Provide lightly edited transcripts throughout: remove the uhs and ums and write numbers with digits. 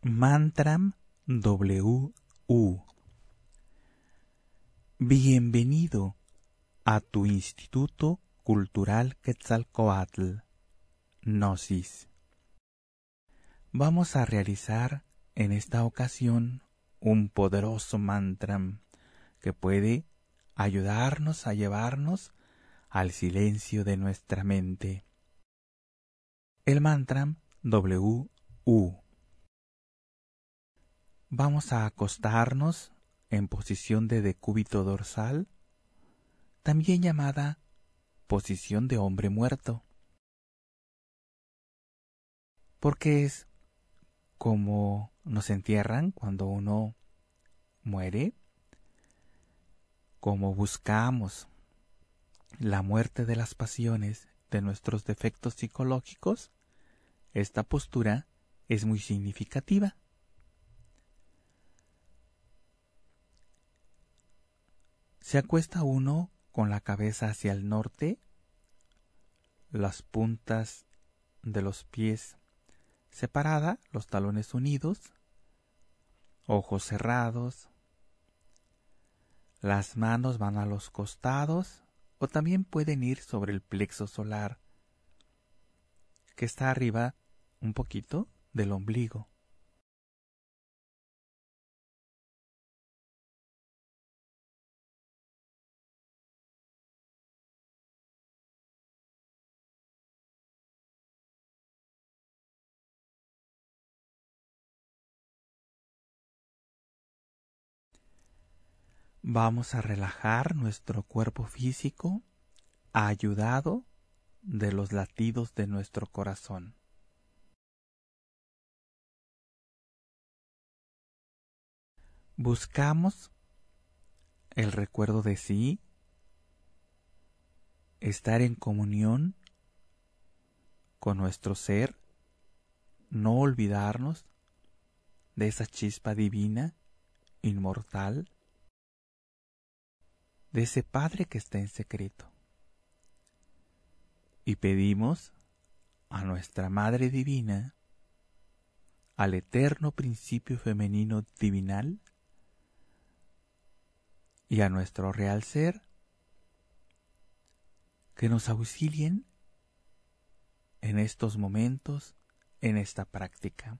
Mantram WU. Bienvenido a tu Instituto Cultural Quetzalcóatl, Gnosis. Vamos a realizar en esta ocasión un poderoso mantram que puede ayudarnos a llevarnos al silencio de nuestra mente. El mantram WU. Vamos a acostarnos en posición de decúbito dorsal, también llamada posición de hombre muerto, porque es como nos entierran cuando uno muere, como buscamos la muerte de las pasiones, de nuestros defectos psicológicos. Esta postura es muy significativa. Se acuesta uno con la cabeza hacia el norte, las puntas de los pies separadas, los talones unidos, ojos cerrados, las manos van a los costados o también pueden ir sobre el plexo solar, que está arriba un poquito del ombligo. Vamos a relajar nuestro cuerpo físico ayudado de los latidos de nuestro corazón. Buscamos el recuerdo de sí, estar en comunión con nuestro ser, no olvidarnos de esa chispa divina, inmortal, de ese Padre que está en secreto. Y pedimos a nuestra Madre Divina, al eterno principio femenino divinal y a nuestro real ser, que nos auxilien en estos momentos, en esta práctica.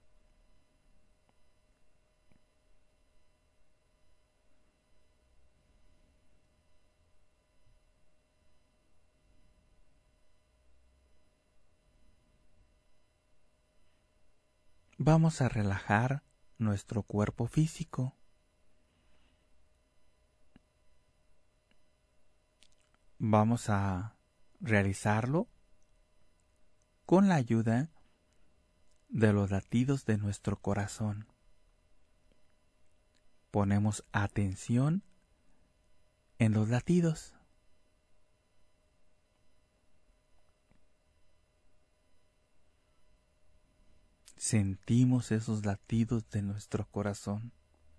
Vamos a relajar nuestro cuerpo físico. Vamos a realizarlo con la ayuda de los latidos de nuestro corazón. Ponemos atención en los latidos. Sentimos esos latidos de nuestro corazón.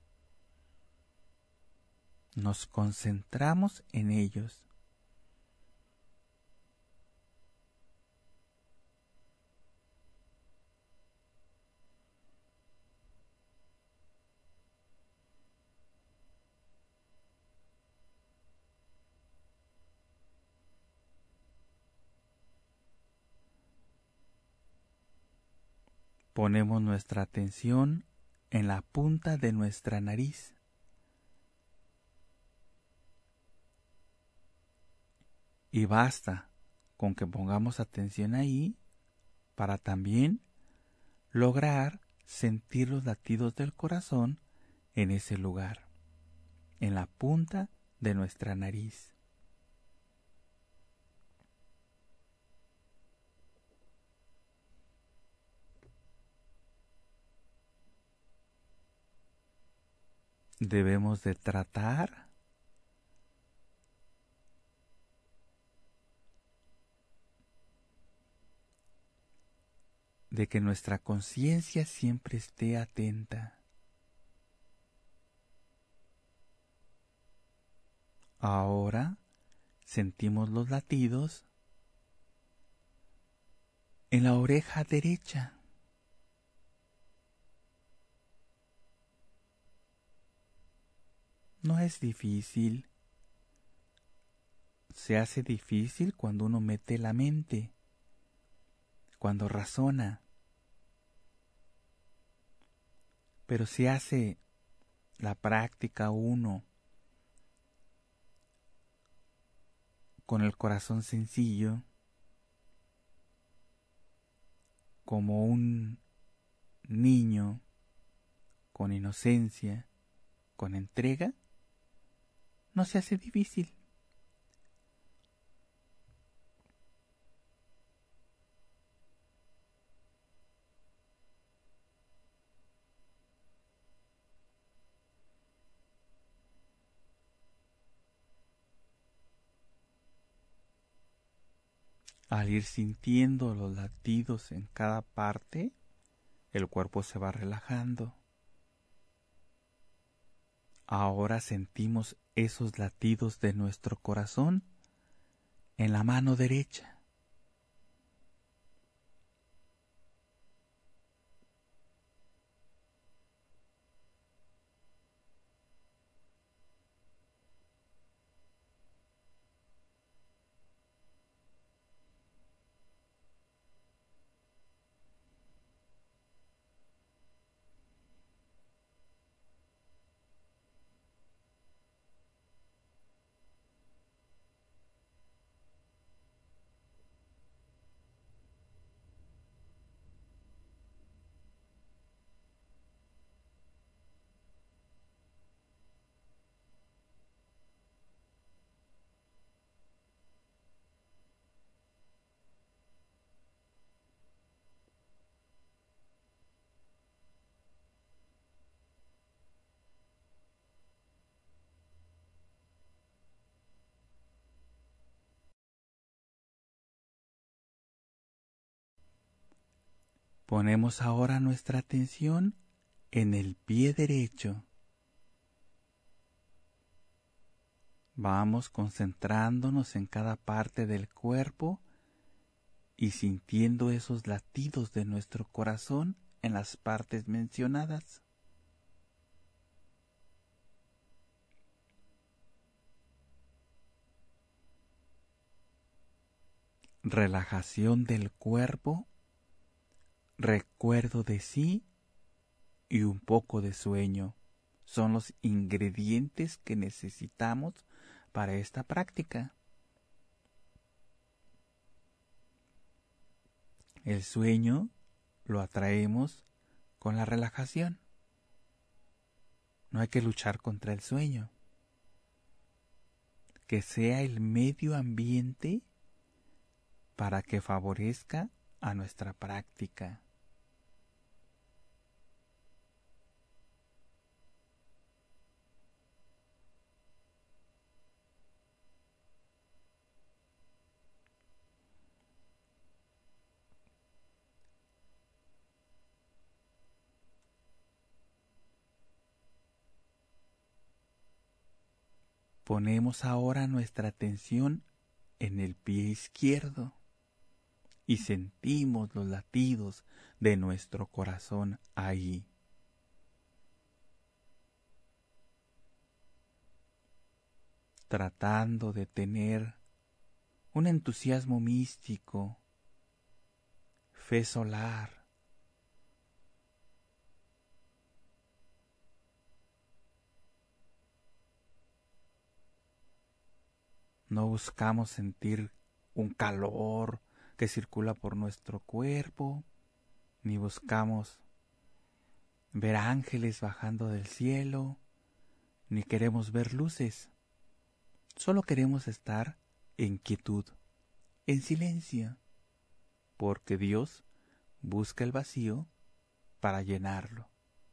Nos concentramos en ellos. Ponemos nuestra atención en la punta de nuestra nariz. Y basta con que pongamos atención ahí para también lograr sentir los latidos del corazón en ese lugar, en la punta de nuestra nariz. Debemos de tratar de que nuestra conciencia siempre esté atenta. Ahora sentimos los latidos en la oreja derecha. No es difícil. Se hace difícil cuando uno mete la mente, cuando razona. Pero si hace la práctica uno con el corazón sencillo, como un niño, con inocencia, con entrega, no se hace difícil. Al ir sintiendo los latidos en cada parte, el cuerpo se va relajando. Ahora sentimos esos latidos de nuestro corazón en la mano derecha. Ponemos ahora nuestra atención en el pie derecho. Vamos concentrándonos en cada parte del cuerpo y sintiendo esos latidos de nuestro corazón en las partes mencionadas. Relajación del cuerpo, recuerdo de sí y un poco de sueño son los ingredientes que necesitamos para esta práctica. El sueño lo atraemos con la relajación. No hay que luchar contra el sueño. Que sea el medio ambiente para que favorezca a nuestra práctica. Ponemos ahora nuestra atención en el pie izquierdo y sentimos los latidos de nuestro corazón ahí. Tratando de tener un entusiasmo místico, fe solar. No buscamos sentir un calor que circula por nuestro cuerpo, ni buscamos ver ángeles bajando del cielo, ni queremos ver luces. Solo queremos estar en quietud, en silencio, porque Dios busca el vacío para llenarlo.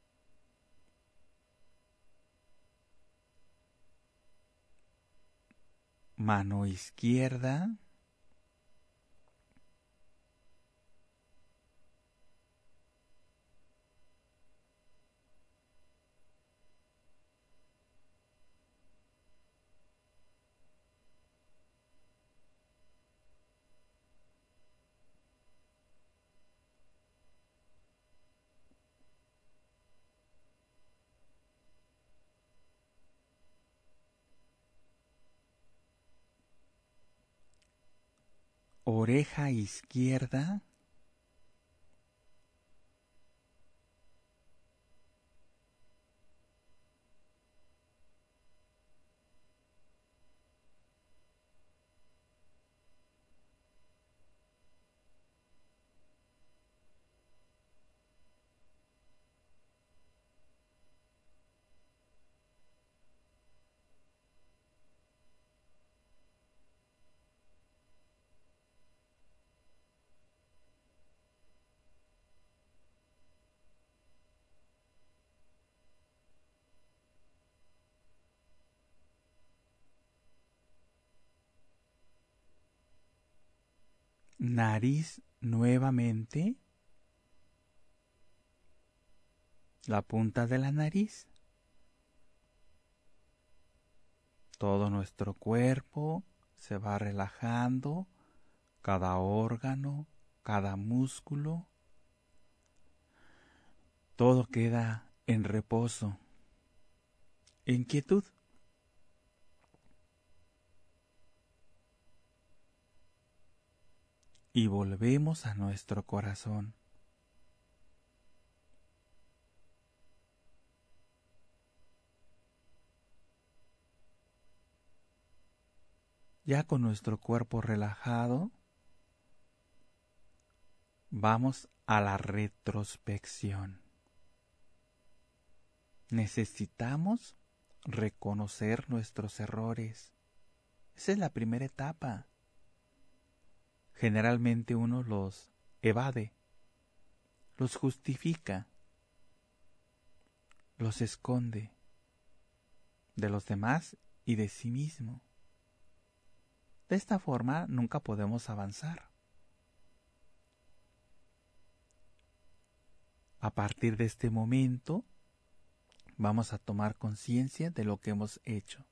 Mano izquierda, oreja izquierda, nariz nuevamente, la punta de la nariz, todo nuestro cuerpo se va relajando, cada órgano, cada músculo, todo queda en reposo, en quietud. Y volvemos a nuestro corazón. Ya con nuestro cuerpo relajado, vamos a la retrospección. Necesitamos reconocer nuestros errores. Esa es la primera etapa. Generalmente uno los evade, los justifica, los esconde de los demás y de sí mismo. De esta forma nunca podemos avanzar. A partir de este momento, vamos a tomar conciencia de lo que hemos hecho.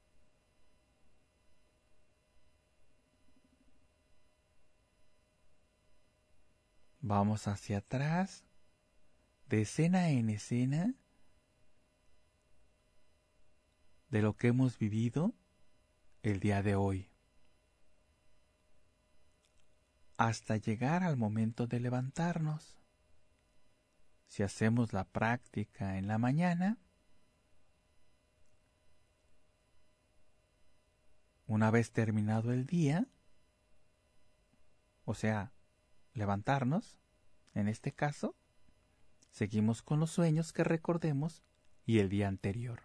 Vamos hacia atrás, de escena en escena, de lo que hemos vivido el día de hoy, hasta llegar al momento de levantarnos. Si hacemos la práctica en la mañana, una vez terminado el día, o sea, levantarnos, en este caso, seguimos con los sueños que recordemos y el día anterior.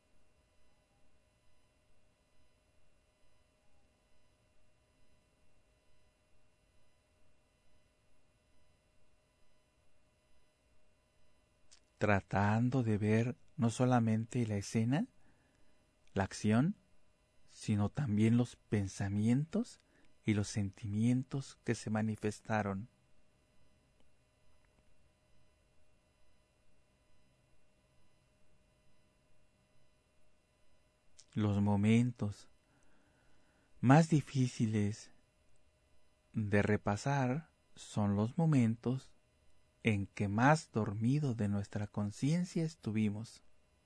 Tratando de ver no solamente la escena, la acción, sino también los pensamientos y los sentimientos que se manifestaron. Los momentos más difíciles de repasar son los momentos en que más dormido de nuestra conciencia estuvimos.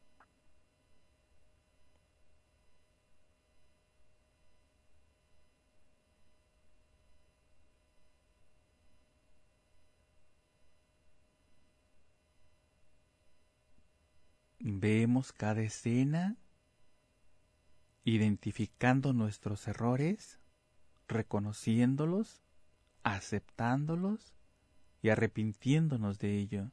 Vemos cada escena, identificando nuestros errores, reconociéndolos, aceptándolos y arrepintiéndonos de ello.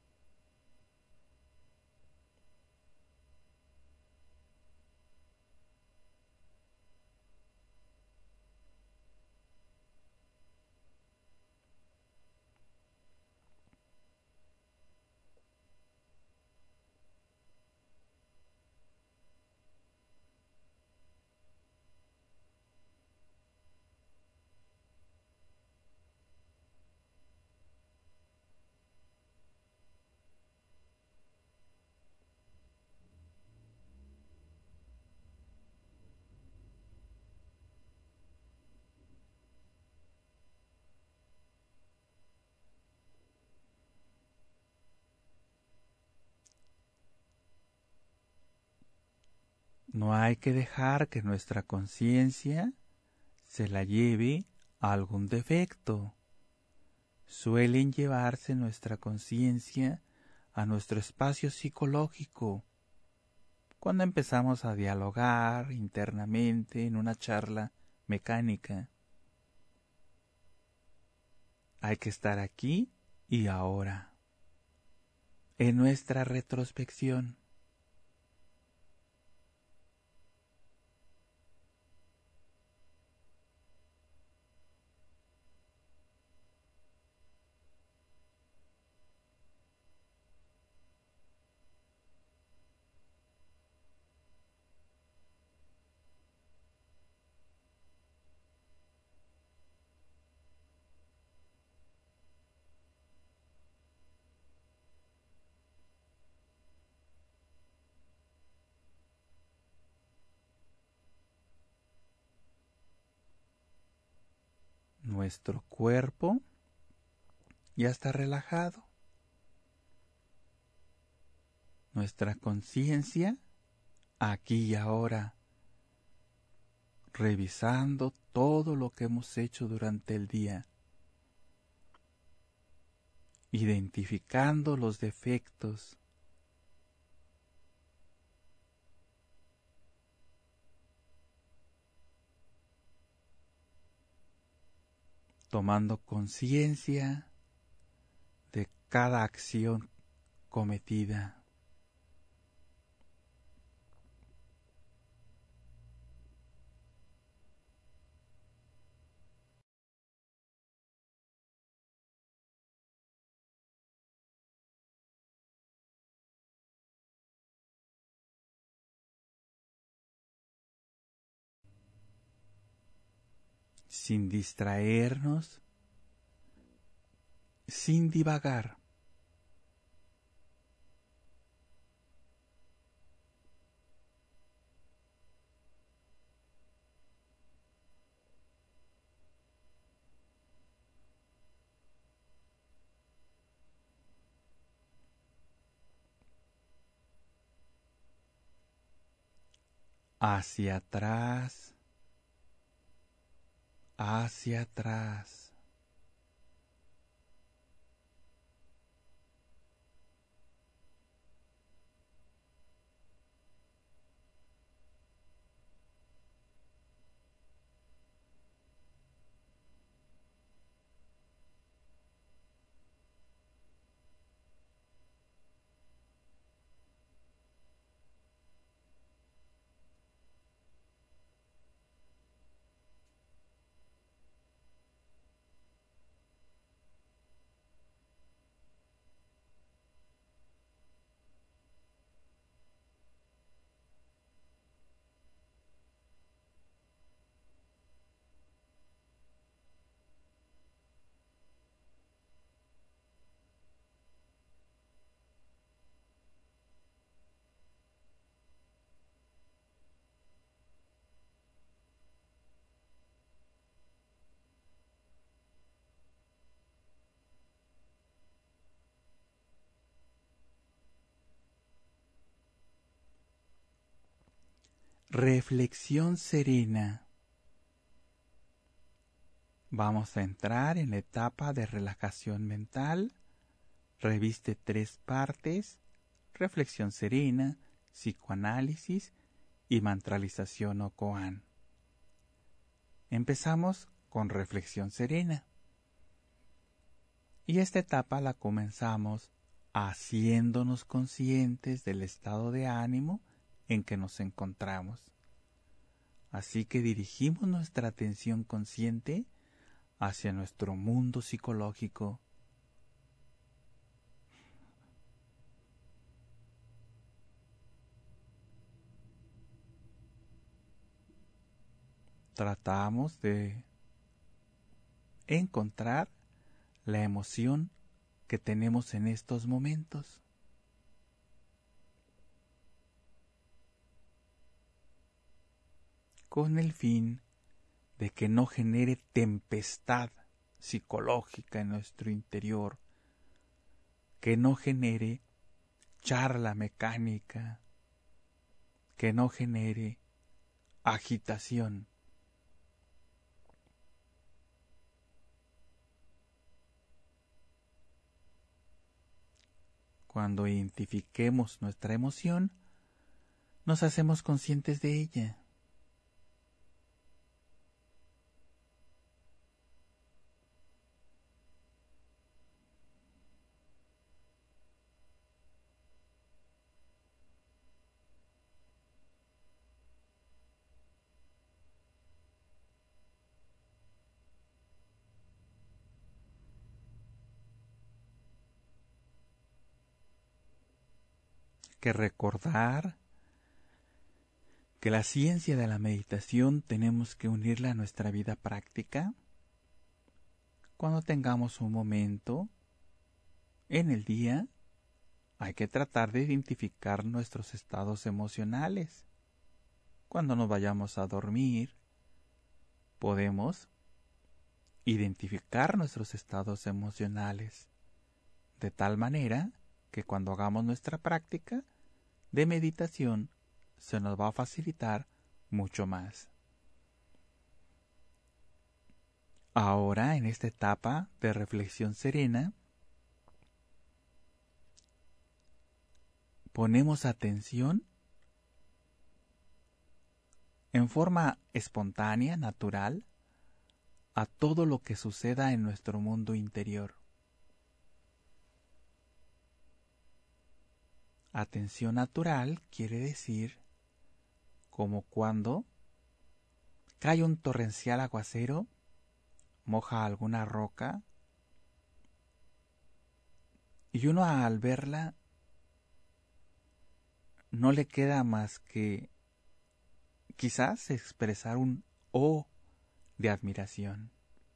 No hay que dejar que nuestra conciencia se la lleve algún defecto, suelen llevarse nuestra conciencia a nuestro espacio psicológico cuando empezamos a dialogar internamente en una charla mecánica. Hay que estar aquí y ahora, en nuestra retrospección. Nuestro cuerpo ya está relajado. Nuestra conciencia aquí y ahora, revisando todo lo que hemos hecho durante el día, identificando los defectos, tomando conciencia de cada acción cometida. Sin distraernos, sin divagar. Hacia atrás, hacia atrás. Reflexión serena. Vamos a entrar en la etapa de relajación mental. Reviste 3 partes: reflexión serena, psicoanálisis y mantralización o koan. Empezamos con reflexión serena. Y esta etapa la comenzamos haciéndonos conscientes del estado de ánimo en que nos encontramos. Así que dirigimos nuestra atención consciente hacia nuestro mundo psicológico. Tratamos de encontrar la emoción que tenemos en estos momentos. Con el fin de que no genere tempestad psicológica en nuestro interior, que no genere charla mecánica, que no genere agitación. Cuando identifiquemos nuestra emoción, nos hacemos conscientes de ella. Que recordar que la ciencia de la meditación tenemos que unirla a nuestra vida práctica. Cuando tengamos un momento en el día, hay que tratar de identificar nuestros estados emocionales. Cuando nos vayamos a dormir, podemos identificar nuestros estados emocionales, de tal manera que cuando hagamos nuestra práctica de meditación, se nos va a facilitar mucho más. Ahora, en esta etapa de reflexión serena, ponemos atención en forma espontánea, natural, a todo lo que suceda en nuestro mundo interior. Atención natural quiere decir como cuando cae un torrencial aguacero, moja alguna roca, y uno al verla no le queda más que quizás expresar un "oh" de admiración.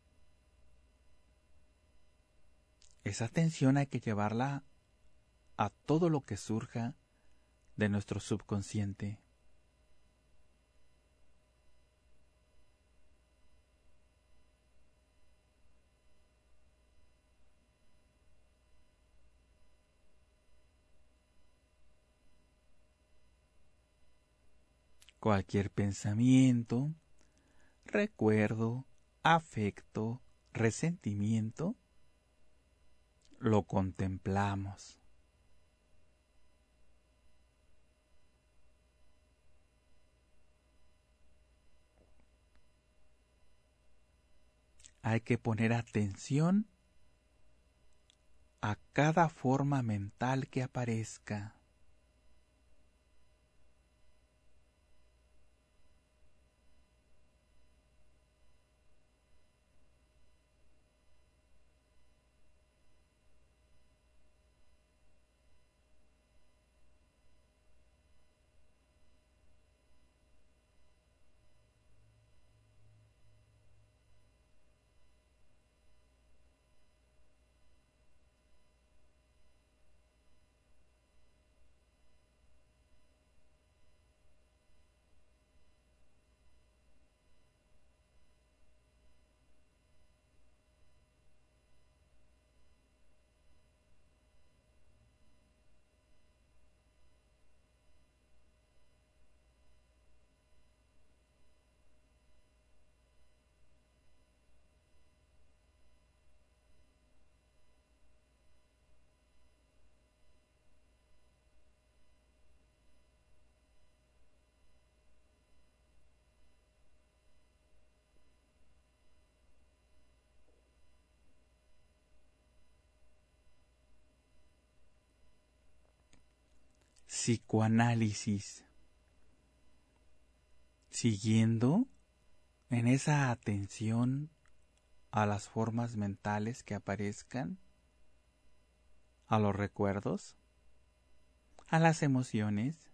Esa atención hay que llevarla a todo lo que surja de nuestro subconsciente. Cualquier pensamiento, recuerdo, afecto, resentimiento, lo contemplamos. Hay que poner atención a cada forma mental que aparezca. Psicoanálisis. Siguiendo en esa atención a las formas mentales que aparezcan, a los recuerdos, a las emociones,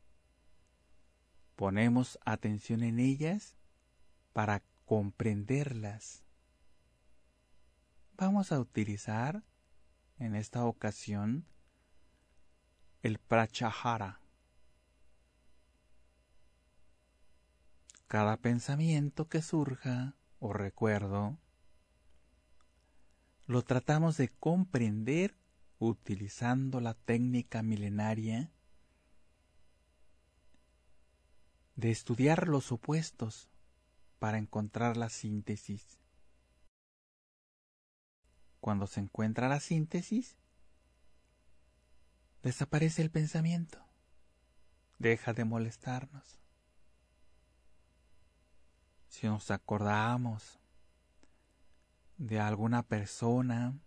ponemos atención en ellas para comprenderlas. Vamos a utilizar en esta ocasión el pratyahara. Cada pensamiento que surja o recuerdo lo tratamos de comprender utilizando la técnica milenaria de estudiar los opuestos para encontrar la síntesis. Cuando se encuentra la síntesis, desaparece el pensamiento, deja de molestarnos. Si nos acordamos de alguna persona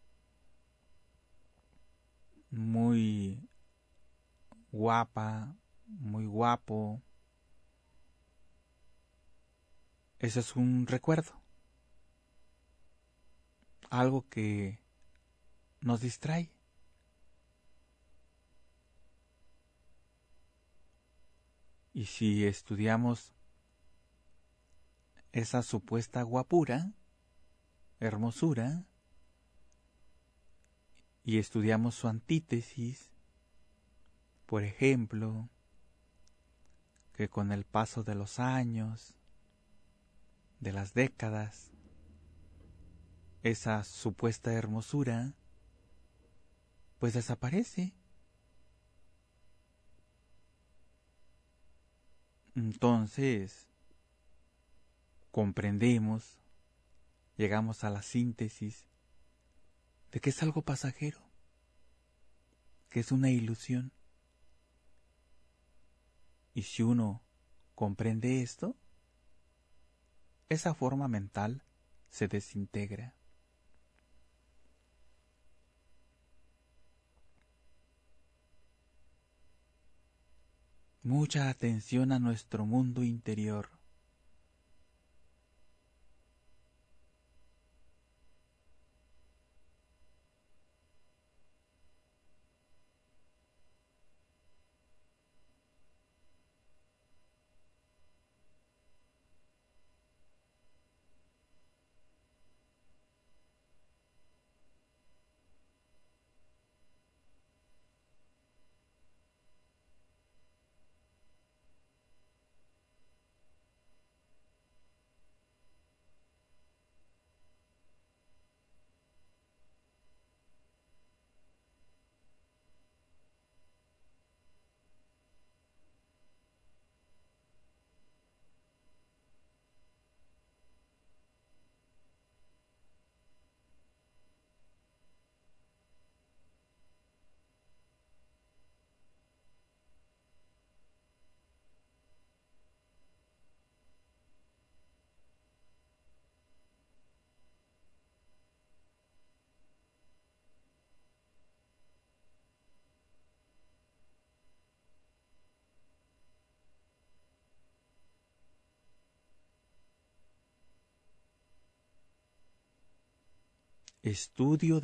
muy guapa, muy guapo, ese es un recuerdo, algo que nos distrae. Y si estudiamos esa supuesta guapura, hermosura, y estudiamos su antítesis, por ejemplo, que con el paso de los años, de las décadas, esa supuesta hermosura pues desaparece. Entonces comprendemos, llegamos a la síntesis de que es algo pasajero, que es una ilusión. Y si uno comprende esto, esa forma mental se desintegra. Mucha atención a nuestro mundo interior. Estudio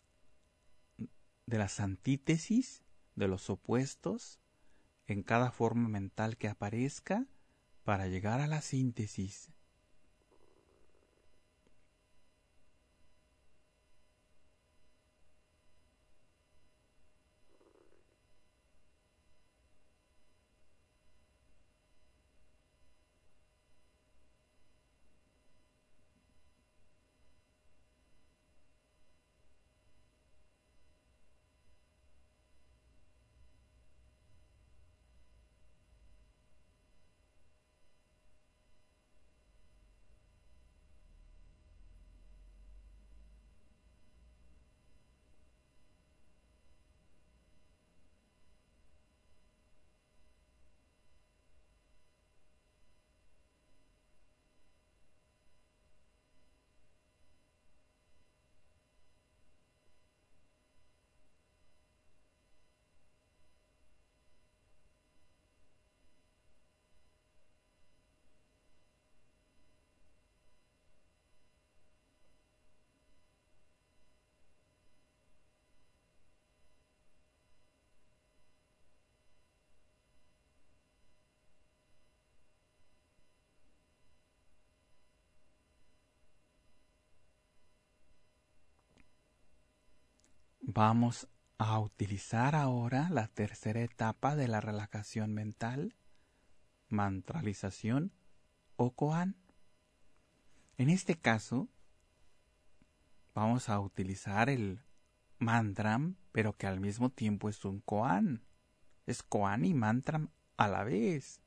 de las antítesis, de los opuestos, en cada forma mental que aparezca, para llegar a la síntesis. Vamos a utilizar ahora la tercera etapa de la relajación mental, mantralización o koan. En este caso, vamos a utilizar el mantram, pero que al mismo tiempo es un koan. Es koan y mantram a la vez.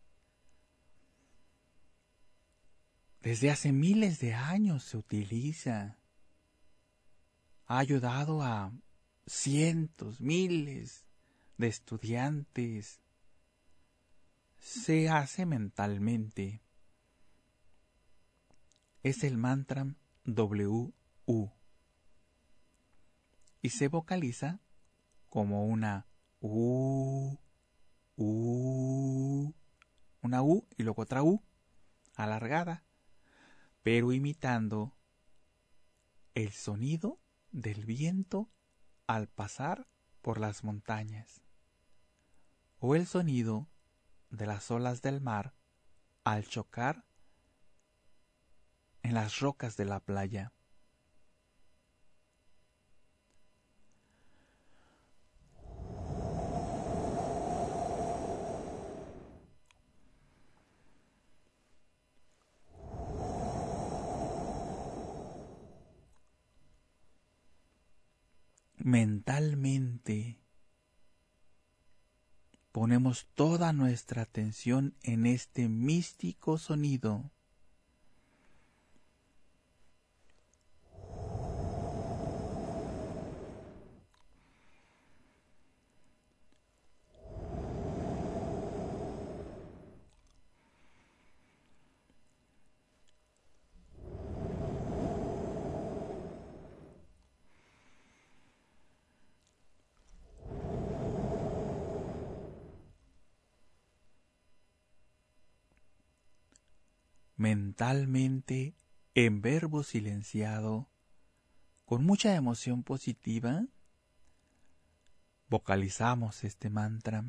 Desde hace miles de años se utiliza. Ha ayudado a cientos, miles, de estudiantes, se hace mentalmente. Es el mantra WU y se vocaliza como una una U y luego otra U alargada, pero imitando el sonido del viento al pasar por las montañas, o el sonido de las olas del mar al chocar en las rocas de la playa. Mentalmente ponemos toda nuestra atención en este místico sonido. Mentalmente, en verbo silenciado, con mucha emoción positiva, vocalizamos este mantra.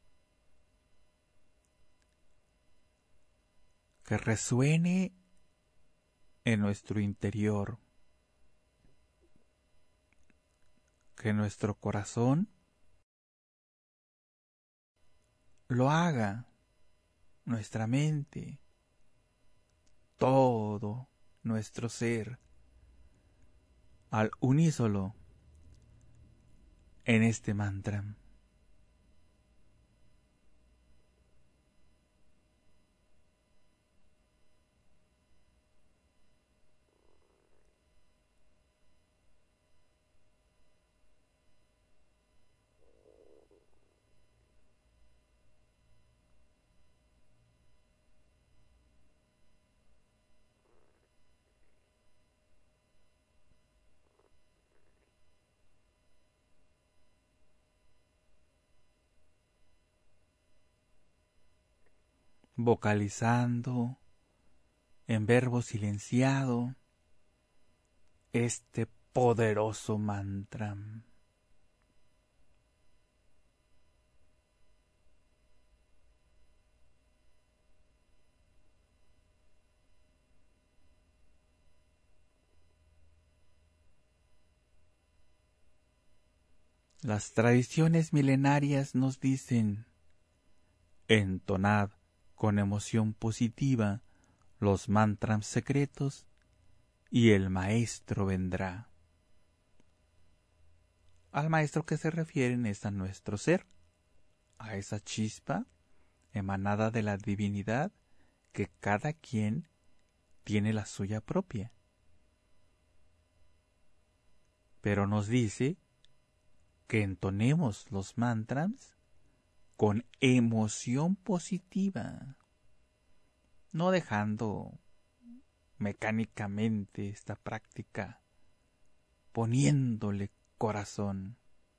Que resuene en nuestro interior, que nuestro corazón lo haga, nuestra mente, todo nuestro ser, al unísono en este mantra. Vocalizando en verbo silenciado este poderoso mantra. Las tradiciones milenarias nos dicen: entonad con emoción positiva los mantras secretos y el maestro vendrá. Al maestro que se refieren es a nuestro ser, a esa chispa emanada de la divinidad que cada quien tiene la suya propia. Pero nos dice que entonemos los mantras con emoción positiva, no dejando mecánicamente esta práctica, poniéndole corazón.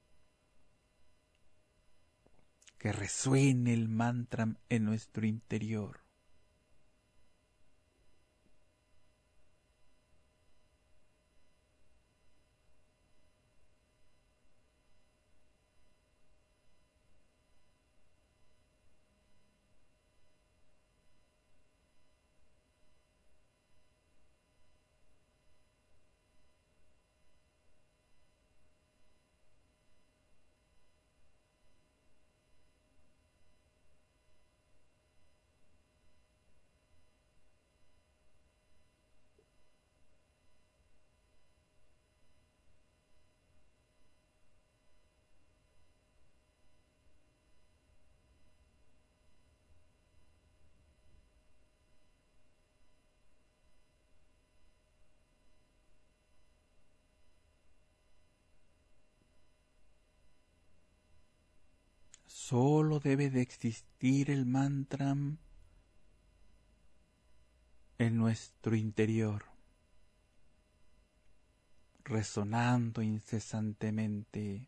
Que resuene el mantra en nuestro interior. Solo debe de existir el mantra en nuestro interior, resonando incesantemente.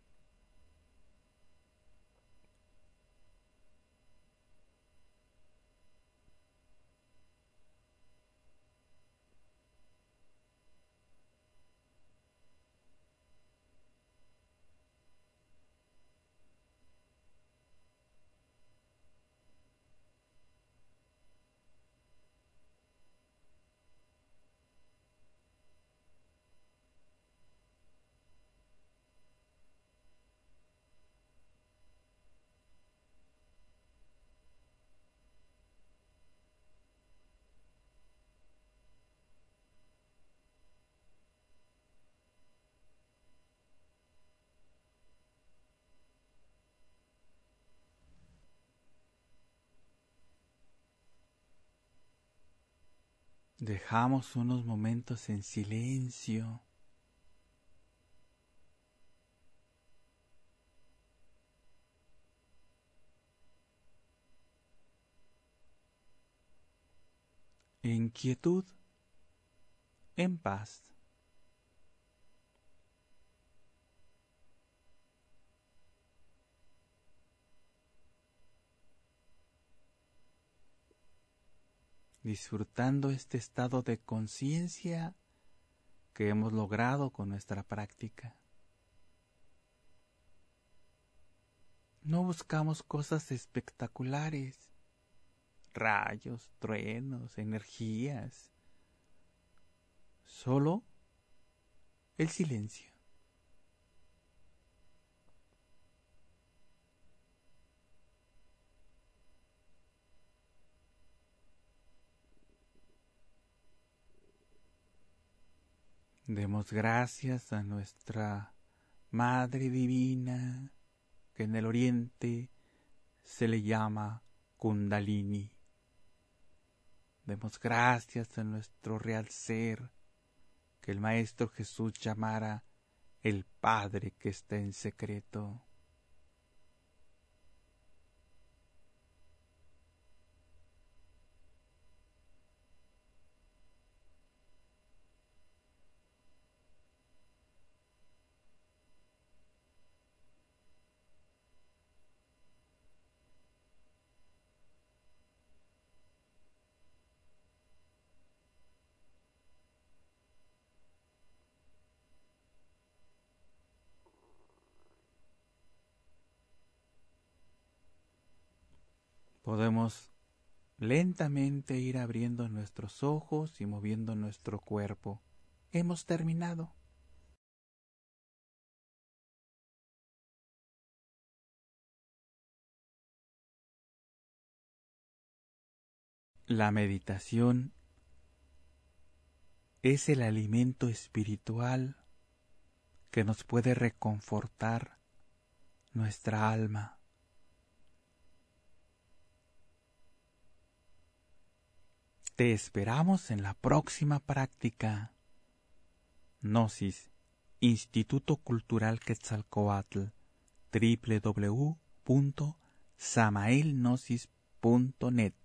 Dejamos unos momentos en silencio. En quietud, en paz. Disfrutando este estado de conciencia que hemos logrado con nuestra práctica. No buscamos cosas espectaculares, rayos, truenos, energías, solo el silencio. Demos gracias a nuestra Madre Divina, que en el Oriente se le llama Kundalini. Demos gracias a nuestro real ser, que el Maestro Jesús llamara el Padre que está en secreto. Podemos lentamente ir abriendo nuestros ojos y moviendo nuestro cuerpo. Hemos terminado. La meditación es el alimento espiritual que nos puede reconfortar nuestra alma. Te esperamos en la próxima práctica. Gnosis, Instituto Cultural Quetzalcóatl, www.samaelgnosis.net